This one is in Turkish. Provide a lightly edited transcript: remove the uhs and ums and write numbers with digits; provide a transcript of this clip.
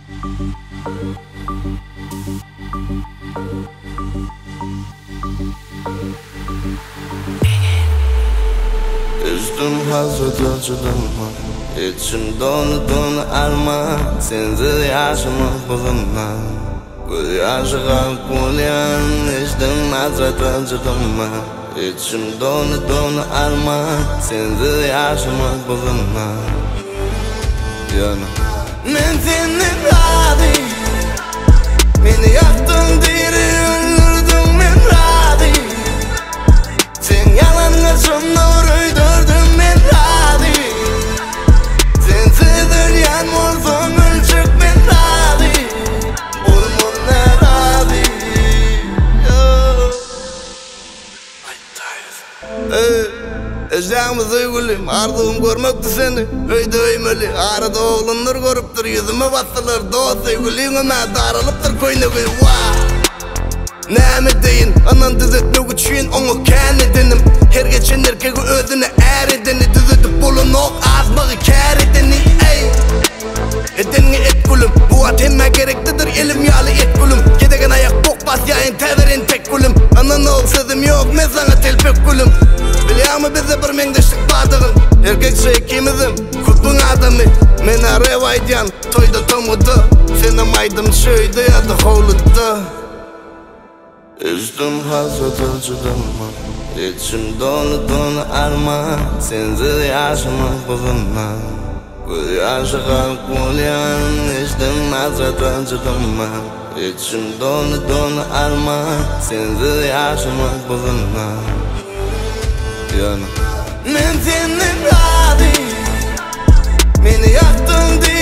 Üstüm hasret ölçüdüm İçim donu arma Sensiz yaşamak bulunma Göz yaşı kalk bulyan İçtim hasret ölçüdüm İçim donu arma Sensiz yaşamak bulunma Men seni radi Beni yaktın diri öldürdün men radi Sen yalanla sonuna uydurdun men radi Sensiz ölyen olsun ölçük men radi Oğlum ne radi Eşyağımı duygulim, ardığım görmekti seni Öyde öymeli, arada oğlunlar görüptür Yüzüme basılır, doğa sevgiliğime darılıptır koynuğu Näme deyin, anan düzetmek üçün onu kän edenim Her geçen erkegi özüne er edeni Düzetip bulun ok azmağı kär edeni Edeni et gülüm, bu at hemme gereklidir elim yağlı et gülüm Gedegen ayak bok bas yayın teverin tek gülüm Anan ol sözüm yok, men sana telpek gülüm Bilyamı bize bir mengdeşlik badığın Erkek şey kimizim, kutbun adamı Mena revaydiyan, toyda tomudu Senem aydım şöyde ya da hovludda Üstüm hasret ölçüdüm İçim donu arma Sensiz yaşamak bulunma Göz yaşı kalk bulyan İçtim hasret ölçüdüm İçim donu arma Sensiz yaşamak bulunma Men seni radi Beni yaktın diye